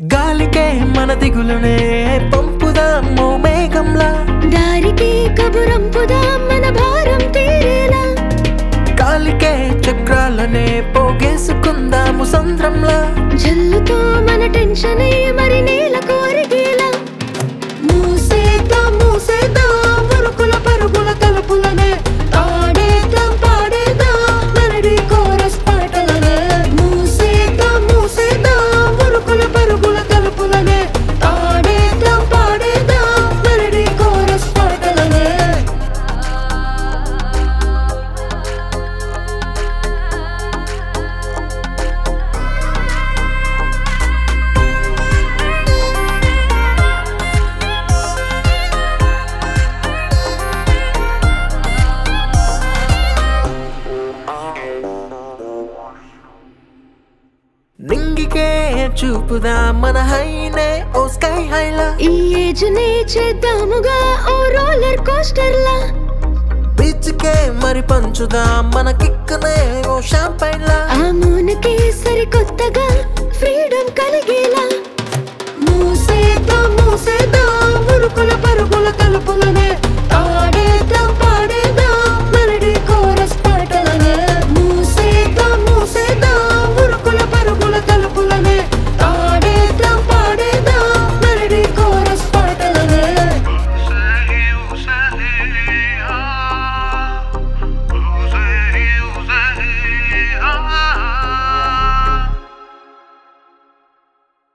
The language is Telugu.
గాలికే మన దిగులునే పంపుదాము మేఘంలా, దారికి కబురంపుదాం మన భారం తీరేలా. గాలికే చక్రాలనే పోగేసుకుందాము సంద్రంలా. జల్లుతో మన టెన్షనే మరి నేల కోరిగేలా. మూసేద్దాం మూసేద్దాం ఉరుకుల పరుగుల తలుపులనే, ఆడేద్దాం పాడేద్దాం మెలడీ కోరస్ పాటలనే. మూసేద్దాం మూసేద్దాం ఉరుకుల పరుగుల తలుపులనే, ఆడేద్దాం పాడేద్దాం మెలడీ కోరస్ పాటలనే. నింగికే చూపుదా మన హైనే ఓ స్కై హైలా. ఈ ఏజ్ నే చేద్దాముగా ఓ రోలర్ కోస్టర్ లా. బీచ్కే మరి పంచుదా మన కిక్కునే ఓ షాంపైన్లా. ఆ మూనకి సరికొత్తగా ఫ్రీడమ్ కలిగేలా. మూసేద్దాం మూసేద్దాం ఉరుకుల పరుగుల తలుపులనే,